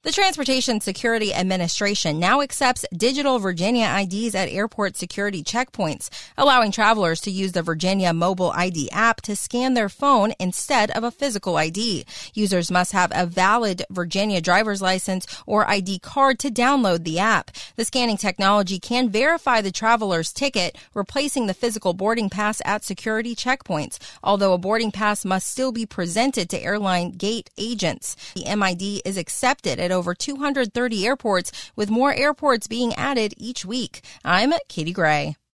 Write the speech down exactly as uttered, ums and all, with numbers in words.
The Transportation Security Administration now accepts digital Virginia I Ds at airport security checkpoints, allowing travelers to use the Virginia Mobile I D app to scan their phone instead of a physical I D. Users must have a valid Virginia driver's license or I D card to download the app. The scanning technology can verify the traveler's ticket, replacing the physical boarding pass at security checkpoints, although a boarding pass must still be presented to airline gate agents. The M I D is accepted at over two hundred thirty airports, with more airports being added each week. I'm Katie Gray.